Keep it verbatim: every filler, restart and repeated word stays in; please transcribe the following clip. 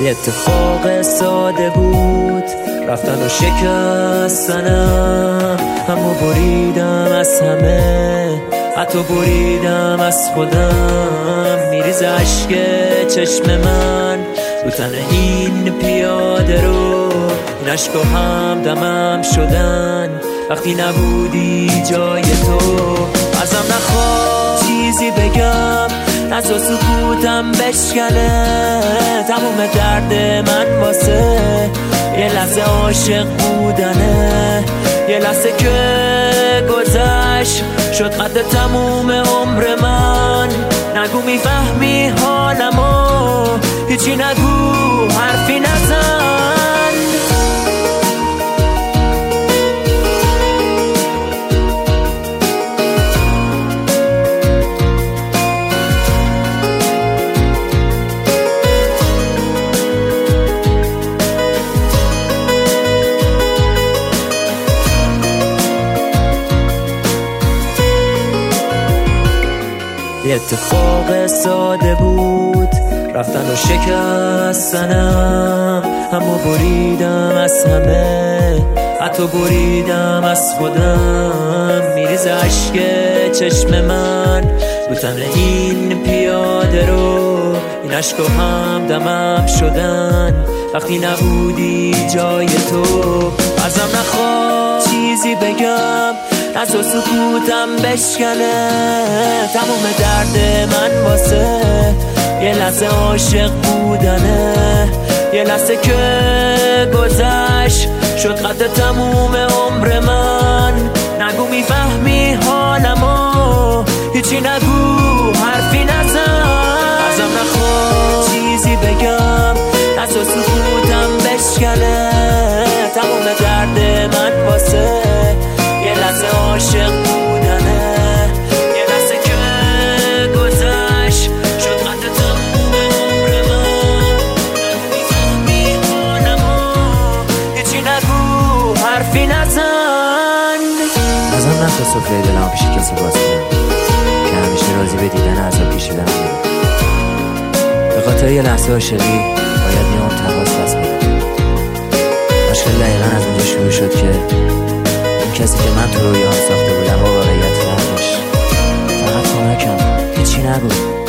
یه اتفاق ساده بود رفتن و شکستنم، همو بریدم از همه، حتی بریدم از خودم. میریز عشق چشم من رو تن این پیاده رو، این عشقا هم دمم شدن وقتی نبودی جای تو. ازم نخواه چیزی بگم، نزا سکوتم بشکنه تموم درد من واسه یه لحظه عاشق بودنه. یه لحظه که گذشت شد قد تموم عمر من. نگو میفهمی حالمو، هیچی نگو حرفی نزن. یه اتفاق ساده بود رفتن و شکستنم، همو بریدم از همه، حتی بریدم از خودم. میریز عشق چشم من رو تن این پیاده رو، این عشقا هم دمم شدن وقتی نبودی جای تو. ازم نخواه چیزی بگم، نزا سکوتم بشکنه تموم درد من واسه یه لحظه عاشق بودنه. یه لحظه که گذشت شد قد تموم عمر من. نگو میفهمی حالمو، هیچی نگو حرفی نزن. ازم نخواه چیزی بگم، نزا سکوتم بشکنه تموم درد من واسه یه لحظه عاشق بودنه. یه لحظه که گذشت شد قد تموم عمر من. نگو میفهمی حالمو، هیچی نگو حرفی نزن. ازم نخوا سفره دلم پیش کسی باز کنم که همیشه راضی به دیدن عذاب کشیدن بوده. به خاطر یه لحظه عاشقی باید یه عمر تقاص دست بدم. مشکل دقیقا از اونجا شروع شد که اون کسی که من تو رویام ساخته بودم با واقعیت فرق داشت. فقط کمکم، هیچی نگو.